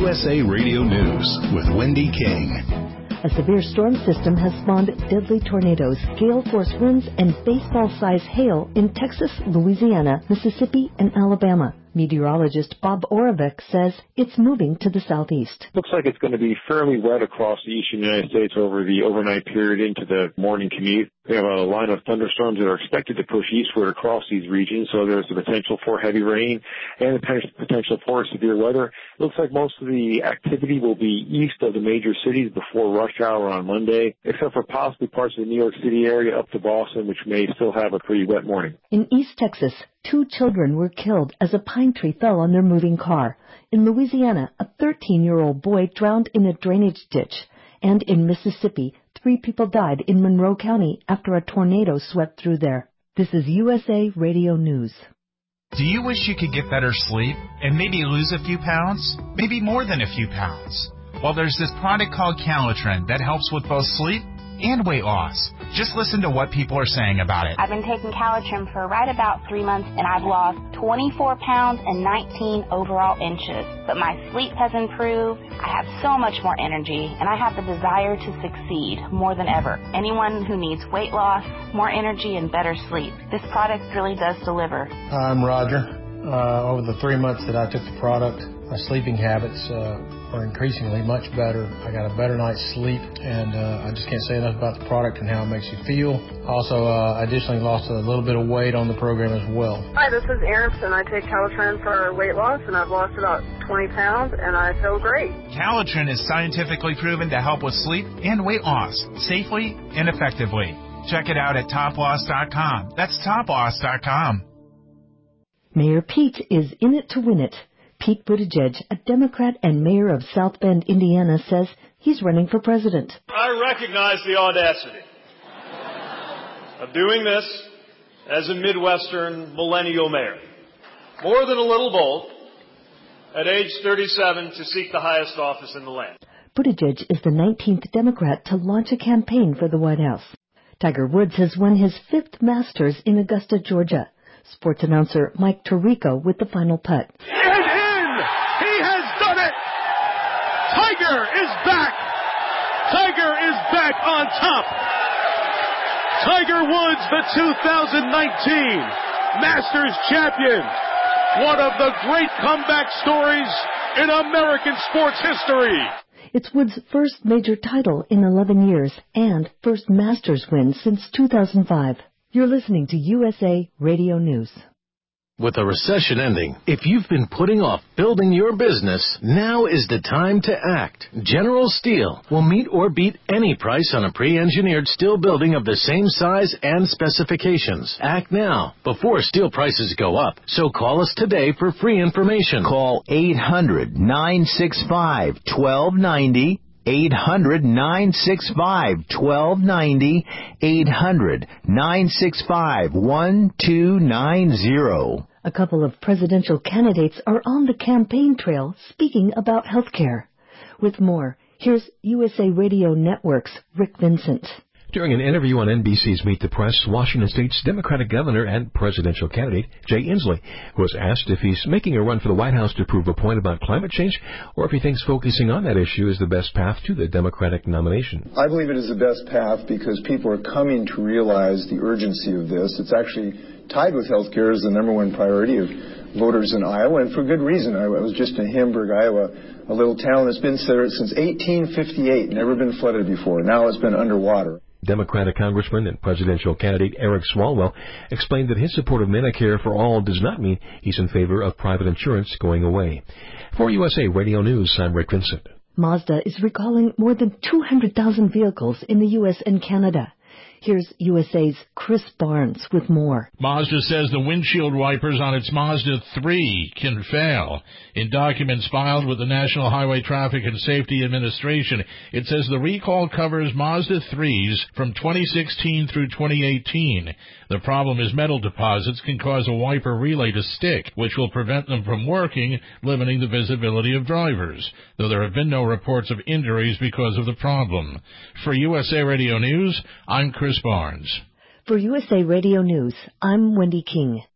USA Radio News with Wendy King. A severe storm system has spawned deadly tornadoes, gale-force winds, and baseball-sized hail in Texas, Louisiana, Mississippi, and Alabama. Meteorologist Bob Oravec says it's moving to the southeast. Looks like it's going to be fairly wet across the eastern United States over the overnight period into the morning commute. We have a line of thunderstorms that are expected to push eastward across these regions, so there's the potential for heavy rain and the potential for severe weather. It looks like most of the activity will be east of the major cities before rush hour on Monday, except for possibly parts of the New York City area up to Boston, which may still have a pretty wet morning. In East Texas, 2 children were killed as a pine tree fell on their moving car. In Louisiana, a 13-year-old boy drowned in a drainage ditch. And in Mississippi, 3 people died in Monroe County after a tornado swept through there. This is USA Radio News. Do you wish you could get better sleep and maybe lose a few pounds? Maybe more than a few pounds? Well, there's this product called Calitrin that helps with both sleep and weight loss. Just listen to what people are saying about it. I've been taking Calitrin for right about 3 months, and I've lost 24 pounds and 19 overall inches. But my sleep has improved. I have so much more energy, and I have the desire to succeed more than ever. Anyone who needs weight loss, more energy, and better sleep, this product really does deliver. I'm Roger. Over the 3 months that I took the product, my sleeping habits are increasingly much better. I got a better night's sleep, and I just can't say enough about the product and how it makes you feel. Also, additionally lost a little bit of weight on the program as well. Hi, this is Erin, and I take Calitrin for weight loss, and I've lost about 20 pounds, and I feel great. Calitrin is scientifically proven to help with sleep and weight loss safely and effectively. Check it out at toploss.com. That's toploss.com. Mayor Pete is in it to win it. Pete Buttigieg, a Democrat and mayor of South Bend, Indiana, says he's running for president. I recognize the audacity of doing this as a Midwestern millennial mayor. More than a little bold, at age 37, to seek the highest office in the land. Buttigieg is the 19th Democrat to launch a campaign for the White House. Tiger Woods has won his 5th Masters in Augusta, Georgia. Sports announcer Mike Tirico with the final putt. Tiger is back! Tiger is back on top! Tiger Woods, the 2019 Masters champion! One of the great comeback stories in American sports history! It's Woods' first major title in 11 years and first Masters win since 2005. You're listening to USA Radio News. With a recession ending, if you've been putting off building your business, now is the time to act. General Steel will meet or beat any price on a pre-engineered steel building of the same size and specifications. Act now, before steel prices go up. So call us today for free information. Call 800-965-1290. 800-965-1290. 800-965-1290. A couple of presidential candidates are on the campaign trail speaking about health care. With more, here's USA Radio Network's Rick Vincent. During an interview on NBC's Meet the Press, Washington State's Democratic governor and presidential candidate Jay Inslee was asked if he's making a run for the White House to prove a point about climate change or if he thinks focusing on that issue is the best path to the Democratic nomination. I believe it is the best path because people are coming to realize the urgency of this. It's actually tied with health care as the number one priority of voters in Iowa, and for good reason. I was just in Hamburg, Iowa, a little town that's been there since 1858, never been flooded before. Now it's been underwater. Democratic Congressman and presidential candidate Eric Swalwell explained that his support of Medicare for all does not mean he's in favor of private insurance going away. For USA Radio News, I'm Rick Vincent. Mazda is recalling more than 200,000 vehicles in the U.S. and Canada. Here's USA's Chris Barnes with more. Mazda says the windshield wipers on its Mazda 3 can fail. In documents filed with the National Highway Traffic and Safety Administration, it says the recall covers Mazda 3s from 2016 through 2018. The problem is metal deposits can cause a wiper relay to stick, which will prevent them from working, limiting the visibility of drivers, though there have been no reports of injuries because of the problem. For USA Radio News, I'm Chris Barnes. For USA Radio News, I'm Wendy King.